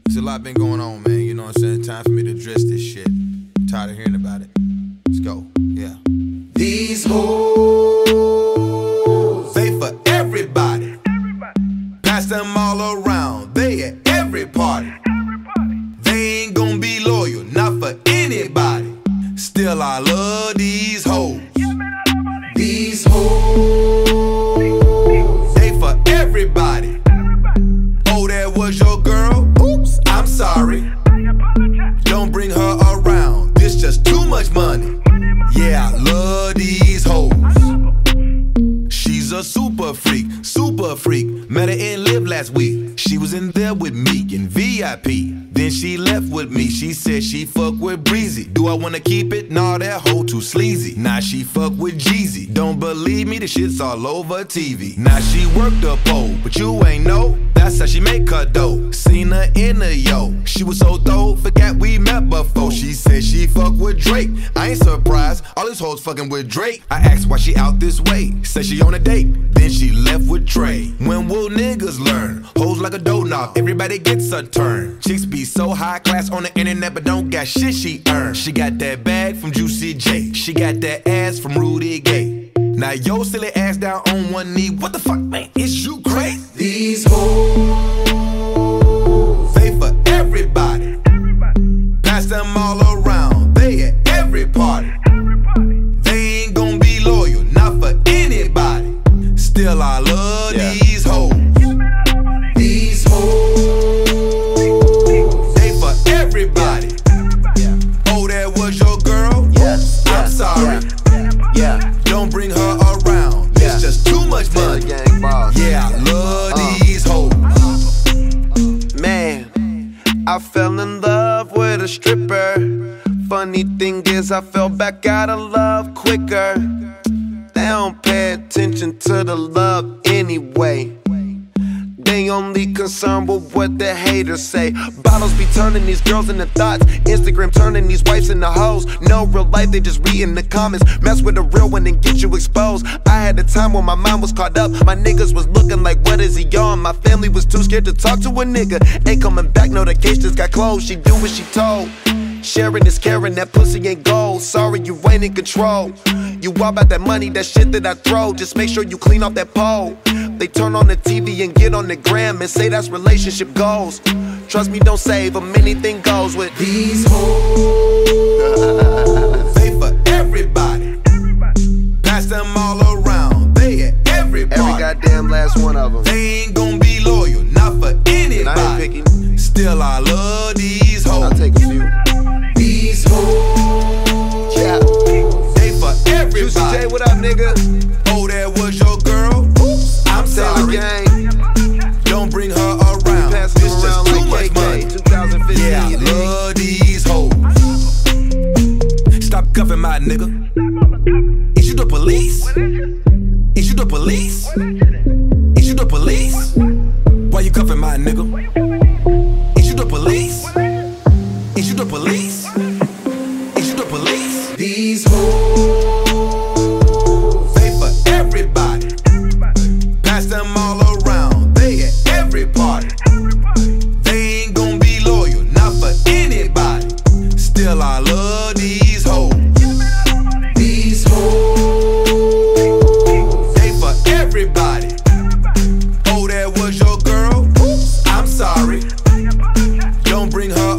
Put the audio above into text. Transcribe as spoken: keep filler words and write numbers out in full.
There's a lot been going on, man. You know what I'm saying? Time for me to address this shit. I'm tired of hearing about it. Let's go. Yeah. These hoes, they for everybody. Pass them all around. They at every party. They ain't gonna be loyal, not for anybody. Still, I love these hoes. These hoes, they for everybody. Oh, that was your girl? Oops, I'm sorry. Don't bring her around. This just too much money. Yeah, I love these hoes. She's a super freak, super freak. Met her in Live last week. She was in there with me in V I P. Then she left with me. She said she fuck with Breezy. Do I wanna keep it? Nah, that hoe too sleazy. Now she fuck with Jeezy. Don't believe me, the shit's all over T V. Now she worked the pole, but you ain't know. That's how she make her dough. Seen her in the yo. She was so dope, forgot we met before. She said she fuck with Drake. I ain't surprised, all these hoes fucking with Drake. I asked why she out this way. Said she on a date, then she left with Trey. When will niggas learn? Hoes like a doorknob, everybody gets a turn. Chicks be so high class on the internet, but don't got shit she earned. She got that bag from Juicy J. She got that ass from Rudy Gay. Now yo silly ass down on one knee. What the fuck, man? Is you crazy? These hoes, they for everybody. Pass them all around. They at every party. They ain't gonna be loyal, not for anybody. Still, I love yeah. these hoes. These hoes, they for everybody. Yeah. Oh, that was your girl? Yes. I'm yeah. sorry. Yeah. yeah. Don't bring her around. Yeah. It's just too much money. Yeah, I love uh. these hoes. Man, I fell in love with a stripper. Funny thing is, I fell back out of love quicker. They don't pay attention to the love anyway. They only concerned with what the haters say. Bottles be turning these girls into thoughts. Instagram turning these wives into hoes. No real life, they just read in the comments. Mess with a real one and get you exposed. I had a time when my mind was caught up. My niggas was looking like, what is he on? My family was too scared to talk to a nigga. Ain't coming back, no, the case just got closed. She do what she told. Sharing is caring, that pussy ain't gold. Sorry, you ain't in control. You all about that money, that shit that I throw. Just make sure you clean off that pole. They turn on the T V and get on the gram and say that's relationship goals. Trust me, don't save them, anything goes with these hoes. They for everybody. Pass them all around. They at every party. Every goddamn last one of them. They ain't gonna be loyal, not for anybody. Still, I love these hoes. I'll take a few. These hoes, yeah. They for everybody. Juicy J, what up, nigga? Oh, that was your girl? Oops, I'm sorry. Don't bring her around. This just too much money. Yeah, I love these hoes. Stop cuffing my nigga. Is you the police? Is you the police? Is you the police? Why you cuffing my nigga? Is you the police? Is you the police? Is you the police? These hoes, they for everybody. Pass them all around. They at every party. They ain't gonna be loyal, not for anybody. Still, I love these hoes. These hoes, they for everybody. Oh, that was your girl? Oops, I'm sorry. Don't bring her